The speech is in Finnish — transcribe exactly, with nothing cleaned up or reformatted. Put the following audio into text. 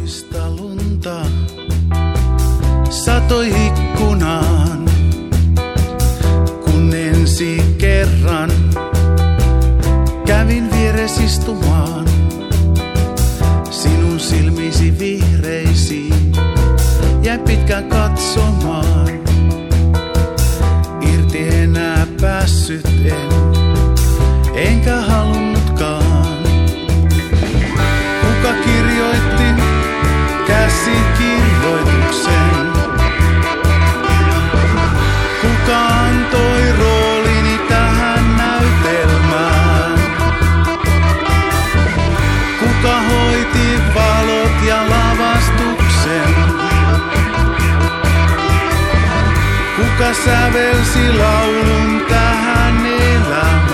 Muista lunta satoi ikkunaan, kun ensi kerran kävin vieres istumaan. Sinun silmisi vihreisiin jäin pitkään katsomaan. Irti enää päässyt en, enkä halunnutkaan. Kuka kirjoitti käsikirjoituksen? Kuka antoi roolini tähän näytelmään? Kuka hoiti valot ja lavastuksen? Kuka sävelsi laulun tähän elämään?